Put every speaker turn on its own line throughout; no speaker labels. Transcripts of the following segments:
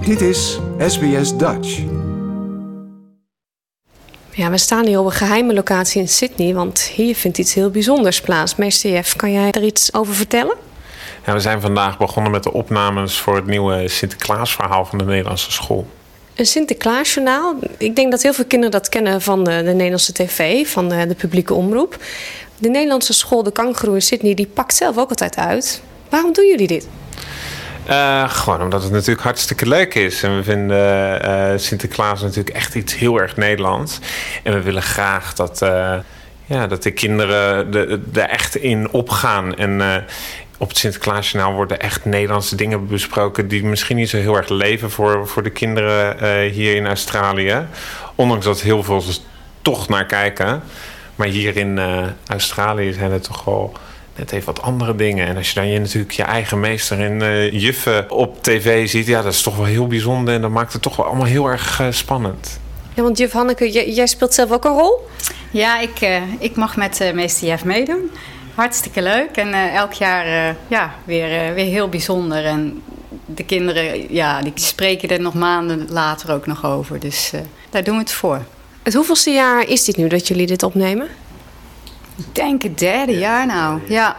Dit is SBS Dutch.
Ja, we staan hier op een geheime locatie in Sydney, want hier vindt iets heel bijzonders plaats. Meester Jeff, kan jij er iets over vertellen?
Ja, we zijn vandaag begonnen met de opnames voor het nieuwe Sinterklaasverhaal van de Nederlandse school.
Een Sinterklaasjournaal. Ik denk dat heel veel kinderen dat kennen van de Nederlandse tv, van de publieke omroep. De Nederlandse school, de Kangaroo in Sydney, die pakt zelf ook altijd uit. Waarom doen jullie dit?
Gewoon omdat het natuurlijk hartstikke leuk is. En we vinden Sinterklaas natuurlijk echt iets heel erg Nederlands. En we willen graag dat de kinderen er echt in opgaan. En op het Sinterklaasjournaal worden echt Nederlandse dingen besproken die misschien niet zo heel erg leven voor de kinderen hier in Australië. Ondanks dat heel veel er toch naar kijken. Maar hier in Australië zijn het toch wel net even wat andere dingen. En als je dan natuurlijk je eigen meester en juffen op tv ziet, ja, dat is toch wel heel bijzonder. En dat maakt het toch wel allemaal heel erg spannend.
Ja, want juf Hanneke, jij speelt zelf ook een rol?
Ja, ik mag met meester Jeff meedoen. Hartstikke leuk en elk jaar weer heel bijzonder. En de kinderen, die spreken er nog maanden later ook nog over. Dus daar doen we het voor.
Het hoeveelste jaar is dit nu dat jullie dit opnemen?
Ik denk het derde jaar nou, ja.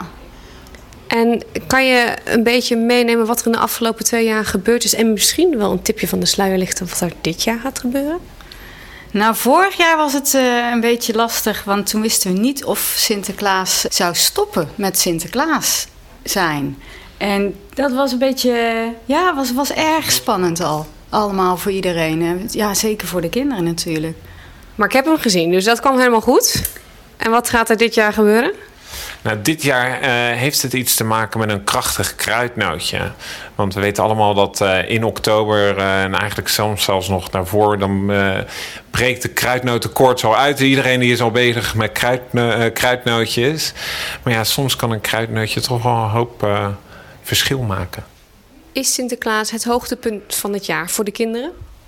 En kan je een beetje meenemen wat er in de afgelopen 2 jaar gebeurd is? En misschien wel een tipje van de sluier lichten wat er dit jaar gaat gebeuren?
Nou, vorig jaar was het een beetje lastig, want toen wisten we niet of Sinterklaas zou stoppen met Sinterklaas zijn. En dat was een beetje, was erg spannend al. Allemaal voor iedereen. Ja, zeker voor de kinderen natuurlijk.
Maar ik heb hem gezien, dus dat kwam helemaal goed. En wat gaat er dit jaar gebeuren?
Nou, dit jaar heeft het iets te maken met een krachtig kruidnootje. Want we weten allemaal dat in oktober en eigenlijk soms zelfs nog daarvoor, dan breekt de kruidnotenkoorts al uit. Iedereen die is al bezig met kruidnootjes. Maar ja, soms kan een kruidnootje toch wel een hoop verschil maken.
Is Sinterklaas het hoogtepunt van het jaar voor de kinderen?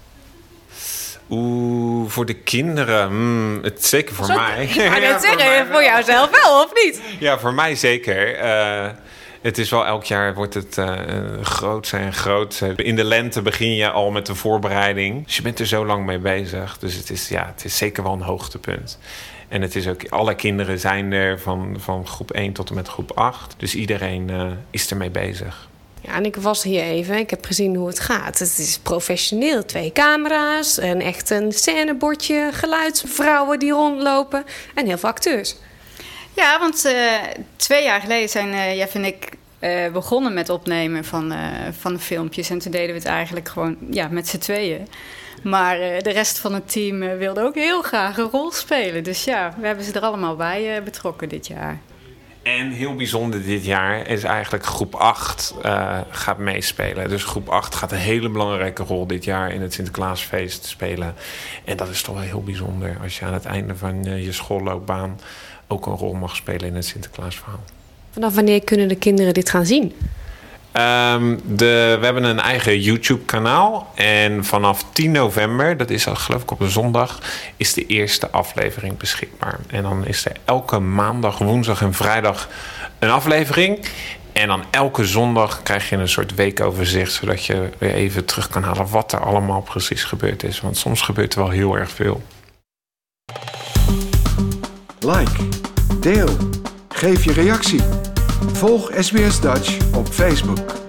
Voor de kinderen, het zeker voor mij.
Ik ga net zeggen, voor jou zelf wel, of niet?
Ja, voor mij zeker. Het is wel elk jaar wordt het grootser en grootser. In de lente begin je al met de voorbereiding. Dus je bent er zo lang mee bezig. Dus het is zeker wel een hoogtepunt. En het is ook, alle kinderen zijn er van groep 1 tot en met groep 8. Dus iedereen is ermee bezig.
Ja, en ik was hier even. Ik heb gezien hoe het gaat. Het is professioneel. 2 camera's, echt een scènebordje, geluidsvrouwen die rondlopen en heel veel acteurs. Ja,
want 2 jaar geleden zijn Jeff en ik begonnen met opnemen van de filmpjes. En toen deden we het eigenlijk gewoon met z'n tweeën. Maar de rest van het team wilde ook heel graag een rol spelen. Dus ja, we hebben ze er allemaal bij betrokken dit jaar.
En heel bijzonder dit jaar is eigenlijk groep 8 gaat meespelen. Dus groep 8 gaat een hele belangrijke rol dit jaar in het Sinterklaasfeest spelen. En dat is toch wel heel bijzonder als je aan het einde van je schoolloopbaan ook een rol mag spelen in het Sinterklaasverhaal.
Vanaf wanneer kunnen de kinderen dit gaan zien?
We hebben een eigen YouTube-kanaal. En vanaf 10 november, dat is al geloof ik op een zondag, is de eerste aflevering beschikbaar. En dan is er elke maandag, woensdag en vrijdag een aflevering. En dan elke zondag krijg je een soort weekoverzicht, zodat je weer even terug kan halen wat er allemaal precies gebeurd is. Want soms gebeurt er wel heel erg veel.
Like, deel, geef je reactie. Volg SBS Dutch op Facebook.